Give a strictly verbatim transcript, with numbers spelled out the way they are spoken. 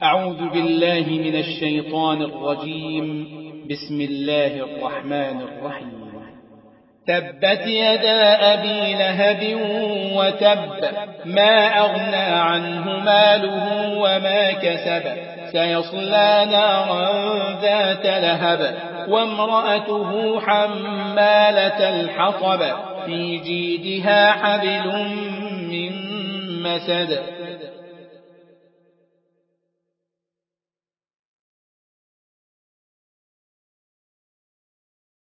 أعوذ بالله من الشيطان الرجيم. بسم الله الرحمن الرحيم. تبت يدا أبي لهب وتب، ما أغنى عنه ماله وما كسب، سيصلى نارا ذات لهب وامرأته حمالة الحطب، في جيدها حبل من مسد